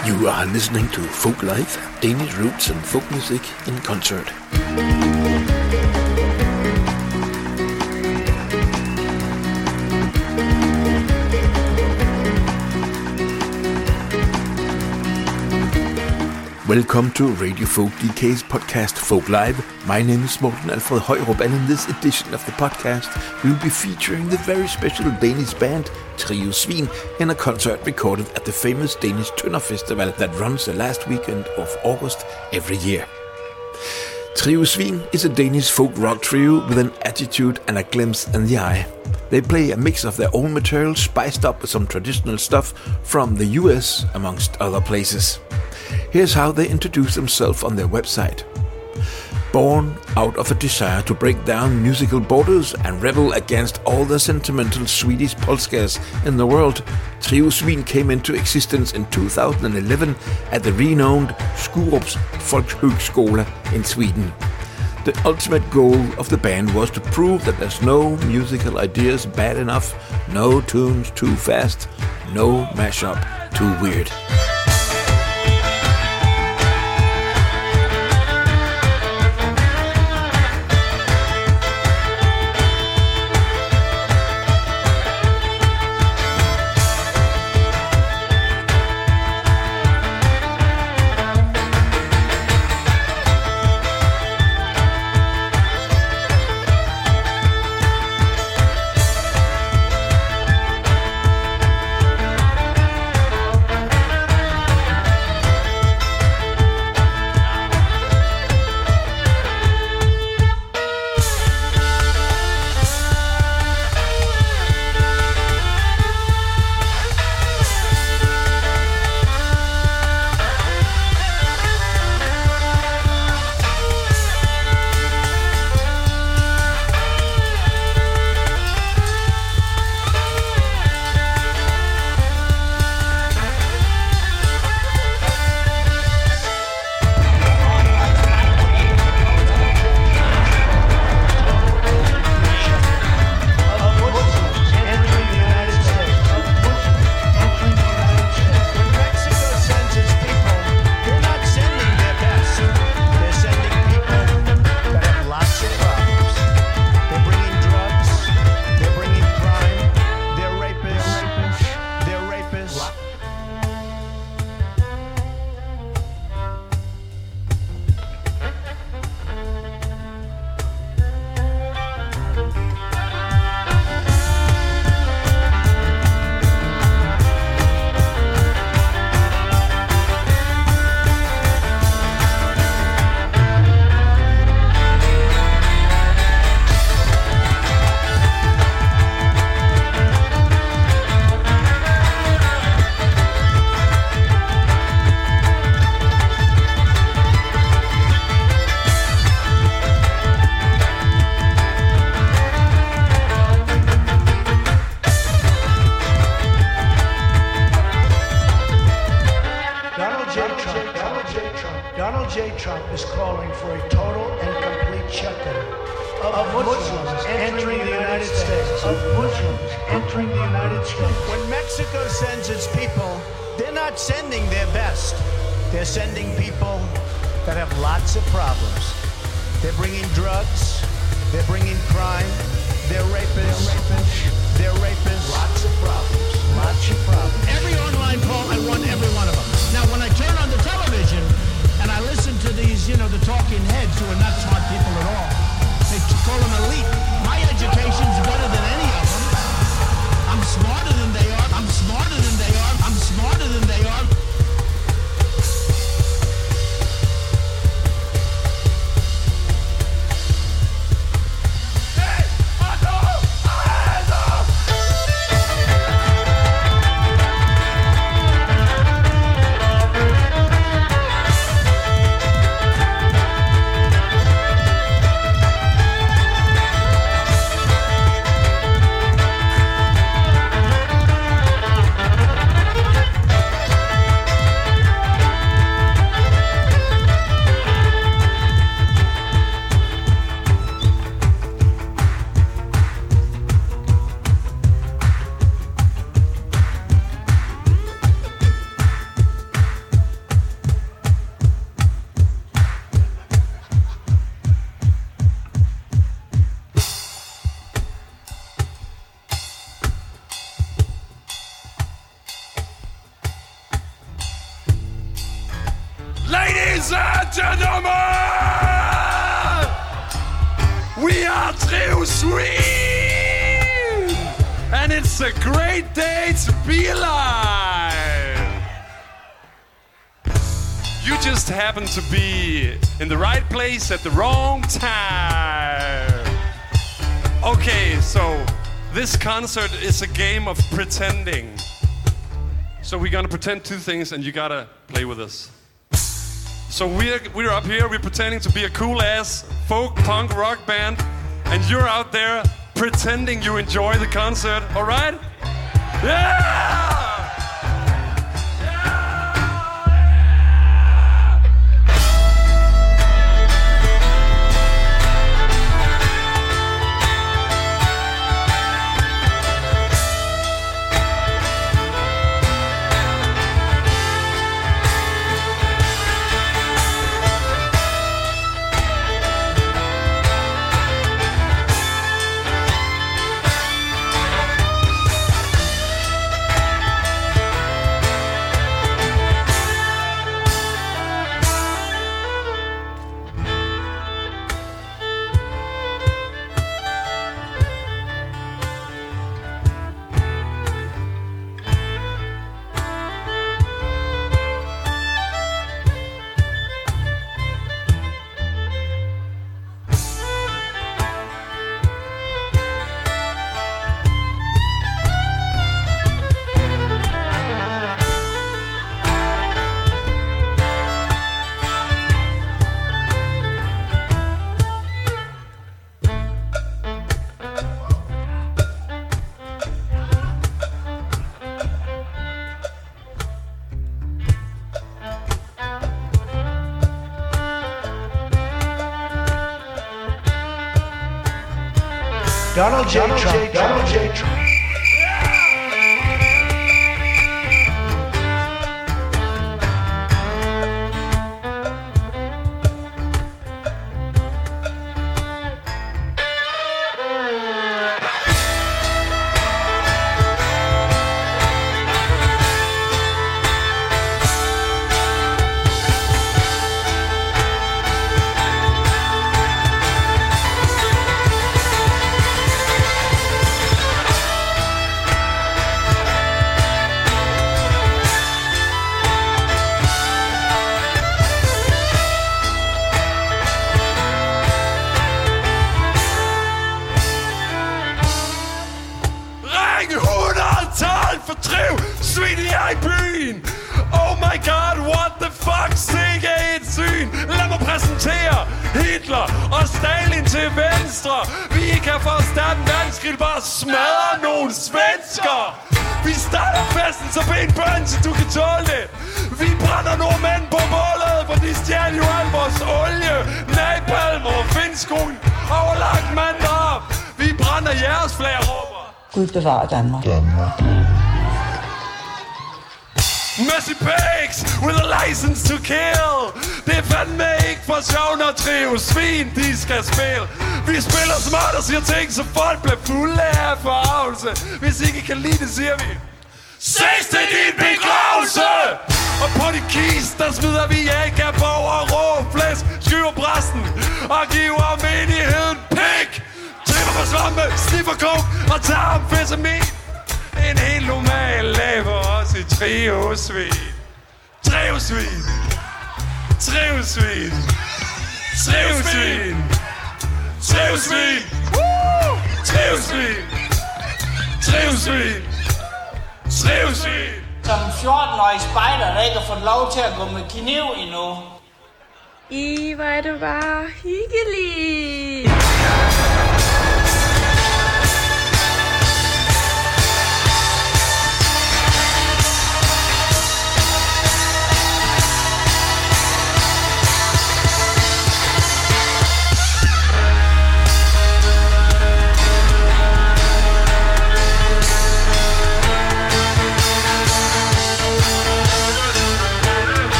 You are listening to Folk Life, Danish roots and folk music in concert. Welcome to Radio Folk DK's podcast Folk Live. My name is Morten Alfred Højrup, and in this edition of the podcast, we'll be featuring the very special Danish band Trio Svin in a concert recorded at the famous Danish Tønder Festival that runs the last weekend of August every year. Trio Svin is a Danish folk rock trio with an attitude and a glimpse in the eye. They play a mix of their own material spiced up with some traditional stuff from the US, amongst other places. Here's how they introduce themselves on their website. Born out of a desire to break down musical borders and rebel against all the sentimental Swedish polskas in the world, Trio Svin came into existence in 2011 at the renowned Skurups Folkhögskola in Sweden. The ultimate goal of the band was to prove that there's no musical ideas bad enough, no tunes too fast, no mashup too weird. Ladies and gentlemen, we are Trio Sween, and it's a great day to be alive. You just happen to be in the right place at the wrong time. Okay, so this concert is a game of pretending. So we're gonna pretend two things and you gotta play with us. So we're up here, we're pretending to be a cool-ass folk punk rock band, and you're out there pretending you enjoy the concert, all right? Yeah! Donald J. Trump. Donald J. Trump. Gud bevarer Danmark. Mercy Pigs with a license to kill. Det er fandme ikke for sjov, når Trio Svin, de skal spille. Vi spiller smart og siger ting, så folk bliver fulde af forarvelse. Hvis ikke kan lide det, siger vi ses til din begravelse. Og på de kis, der smider vi æggerbog og rå flæsk. Skyver præsten og giver menigheden pik. Tripper på svampe, sniffer coke og tager amfetamin. En helt normal dag for os i Trio Svin. Trio Svin. Trio Svin. Trio Svin. Trio Svin. Trio Svin. Trio Svin. Trio Svin. Som 14-årig spejder, der ikke har fået lov til at gå med kniv endnu. Hvor er det bare hyggeligt.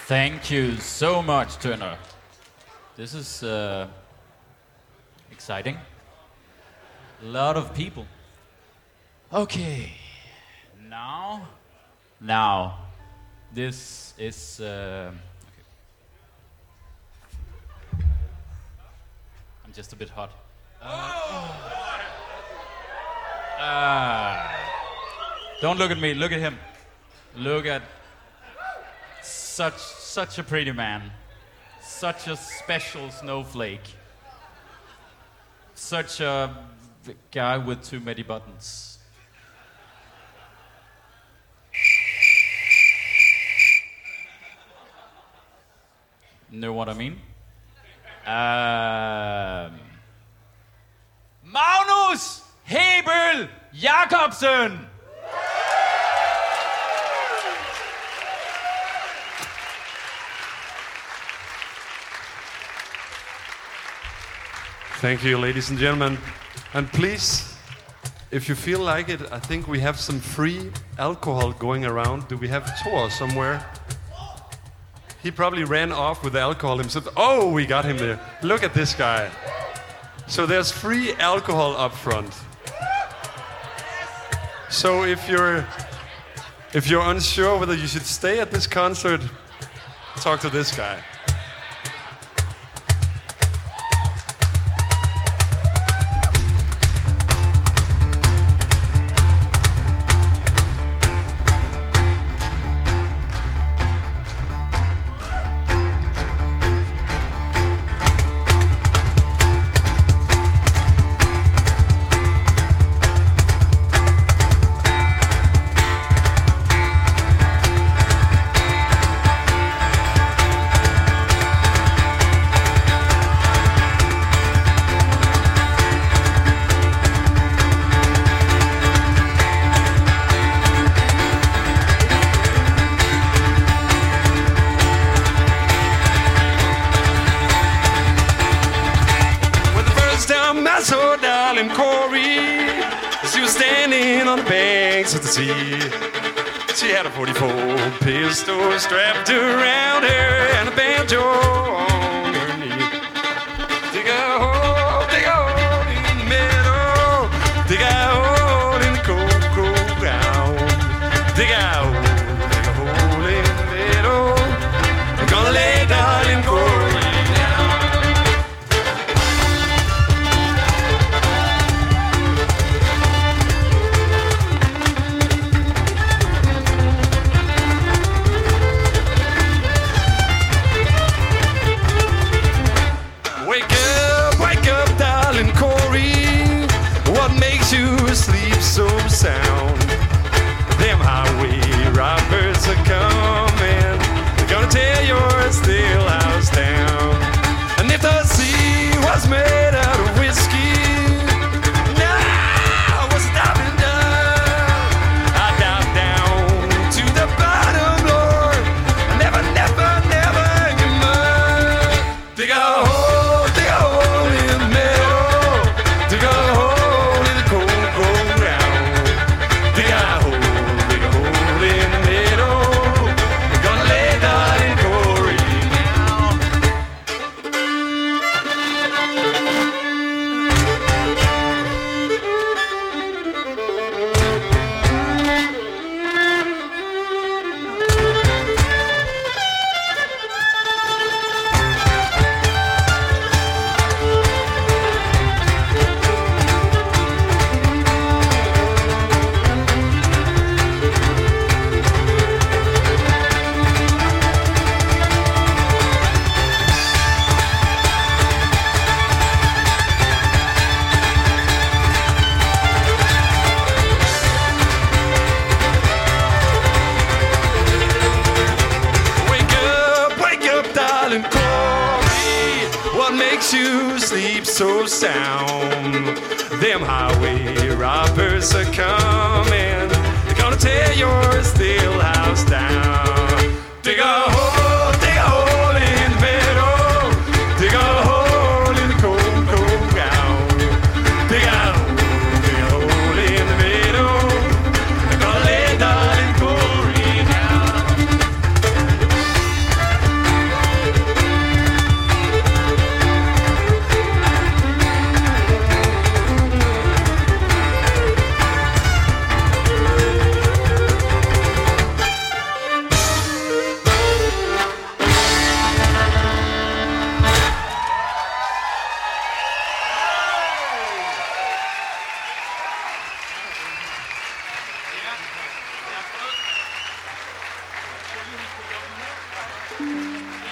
Thank you so much, Turner. This is exciting. A lot of people. Okay. Now, this is... okay. I'm just a bit hot. Don't look at me, look at him. Look at such a pretty man. Such a special snowflake. Such a guy with too many buttons. Know what I mean? Magnus Hebel Jacobsen! Thank you, ladies and gentlemen. And please, if you feel like it, I think we have some free alcohol going around. Do we have Thor somewhere? He probably ran off with the alcohol himself. Oh, we got him there. Look at this guy. So there's free alcohol up front. So if you're unsure whether you should stay at this concert, talk to this guy. She had a 44 pistol strapped around her and a banjo on her knee. Dig a hole in the middle. Dig a hole in the cold, cold ground. Dig a hole in the middle. I'm gonna lay darling Corey down. Sleep so sound. Them highway robbers are coming. They're gonna tear your steel house down. And if the sea was made out of whiskey, now what's stopping done? I dive down to the bottom, Lord. I never give mine. Dig a hole in the middle. Dig a hole. So sound. Them highway robbers are coming. They're gonna tear your steel house down. Dig a hole in the middle. Dig a hole in the cold, cold ground. Dig a hole in the middle. They're gonna lay darling Corey down.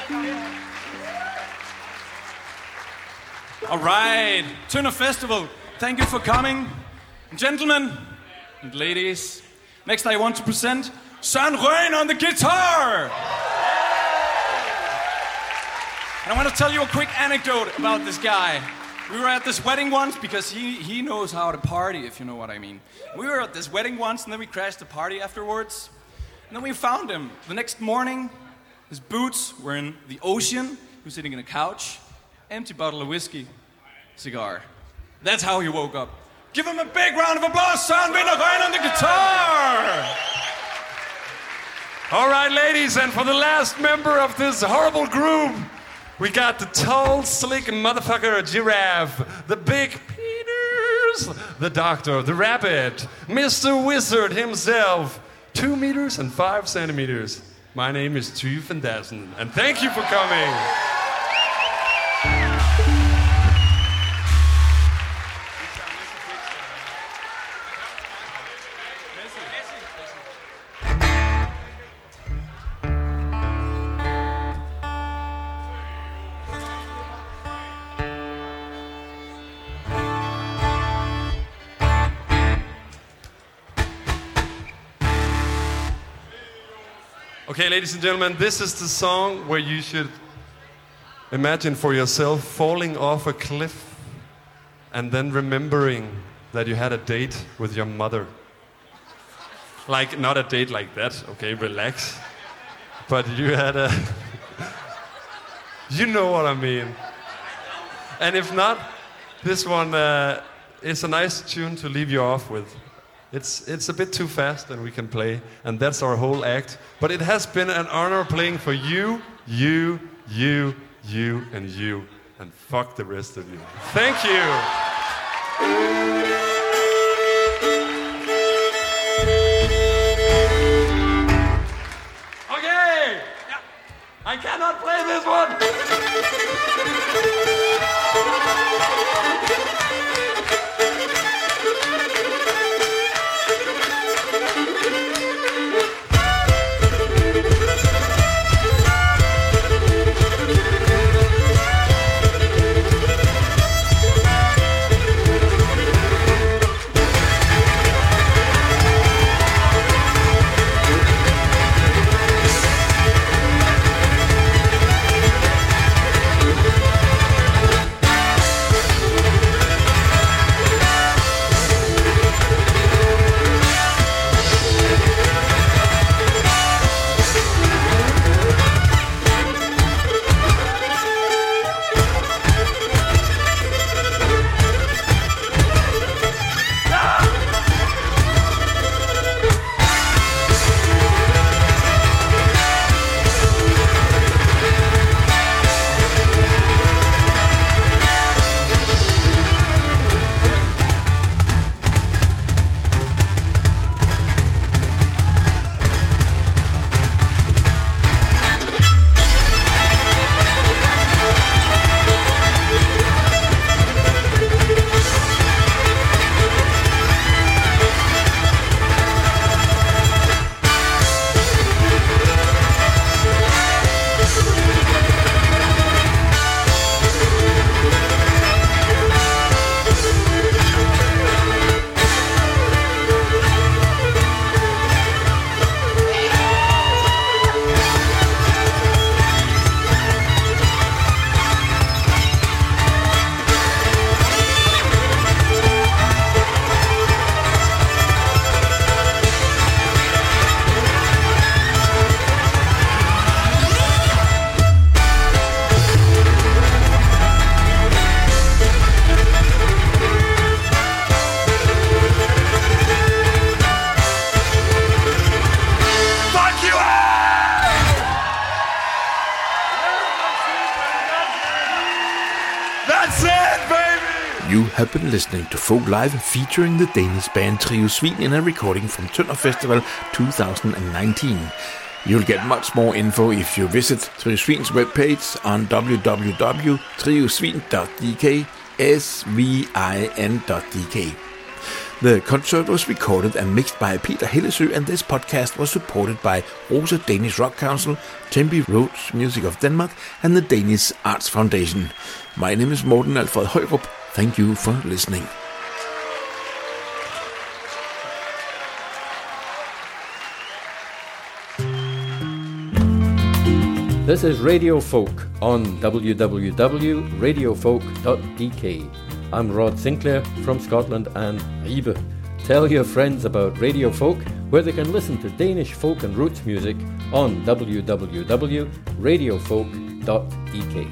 All right, Tønder Festival, thank you for coming. Gentlemen and ladies, next I want to present Søren Røen on the guitar. And I want to tell you a quick anecdote about this guy. We were at this wedding once because he knows how to party, if you know what I mean. We were at this wedding once and then we crashed the party afterwards. And then we found him. The next morning, his boots were in the ocean. He was sitting in a couch. Empty bottle of whiskey. Cigar. That's how he woke up. Give him a big round of applause. Søren Røen on the guitar. All right, ladies, and for the last member of this horrible group, we got the tall, slick motherfucker giraffe, the big Peters, the doctor, the rabbit, Mr. Wizard himself, 2 meters and 5 centimeters. My name is Tue van Dassen, and thank you for coming. Okay, ladies and gentlemen, this is the song where you should imagine for yourself falling off a cliff and then remembering that you had a date with your mother. Like, not a date like that, okay, relax. But you had a... you know what I mean. And if not, this one is a nice tune to leave you off with. It's a bit too fast and we can play, and that's our whole act. But it has been an honor playing for you, and you, and fuck the rest of you. Thank you. Okay, I cannot play this one. You have been listening to Folk Live featuring the Danish band Trio Svin in a recording from Tønder Festival 2019. You'll get much more info if you visit Trio Svin's webpage on www.triosvin.dk, svin.dk. The concert was recorded and mixed by Peter Hellesø, and this podcast was supported by Rosa Danish Rock Council, Tempe Rhodes Music of Denmark, and the Danish Arts Foundation. My name is Morten Alfred Højrup. Thank you for listening. This is Radio Folk on www.radiofolk.dk. I'm Rod Sinclair from Scotland and Ribe. Tell your friends about Radio Folk, where they can listen to Danish folk and roots music on www.radiofolk.dk.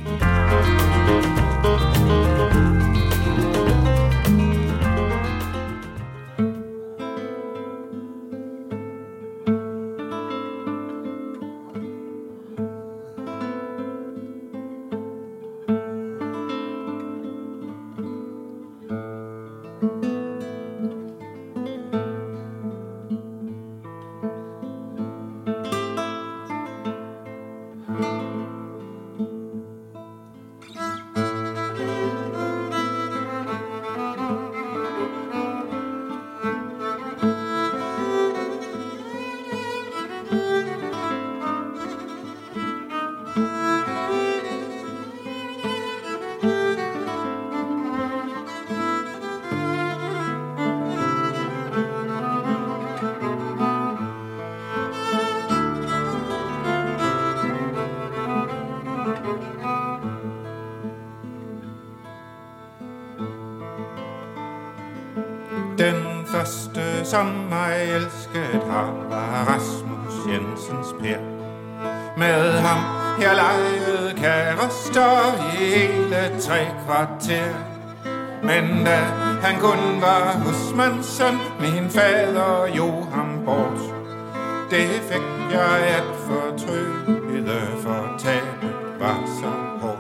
Den første, som mig elskede har, var Rasmus Jensens Per. Med ham jeg legede kærester i hele 3 kvarter. Men da han kun var husmandssøn, min fader jo ham bort. Det fik jeg at fortryde, for tabet var så hårdt.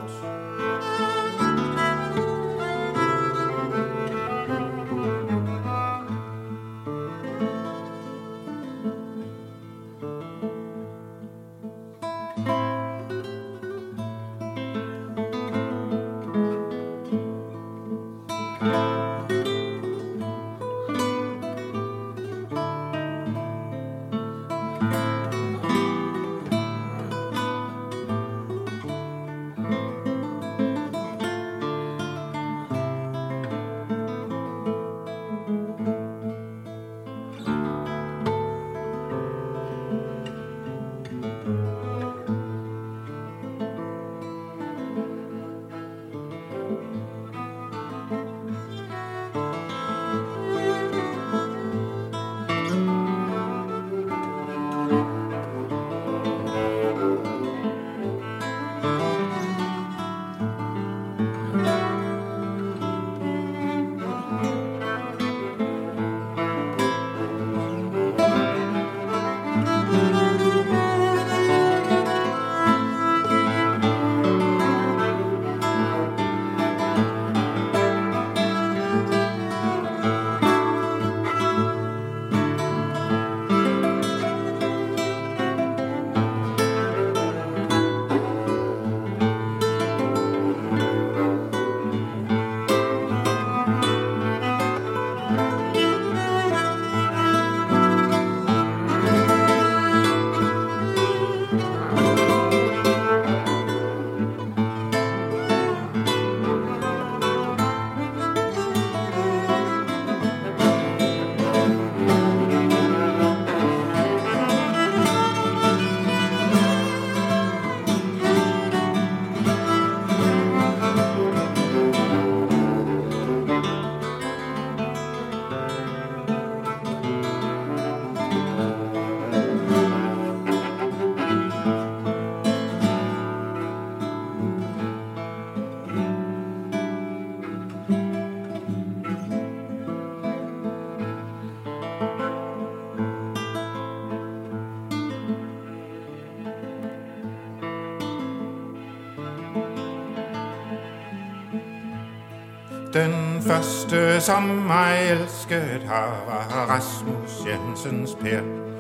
Den første, som mig elskede har, var Rasmus Jensens Per.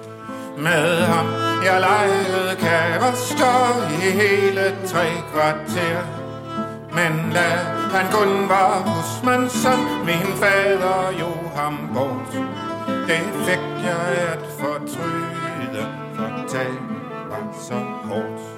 Med ham jeg legede kærester i hele 3 kvarter. Men lad han kun var husmandsson, min fader jo ham bort. Det fik jeg at fortryde, for tag var så hårdt.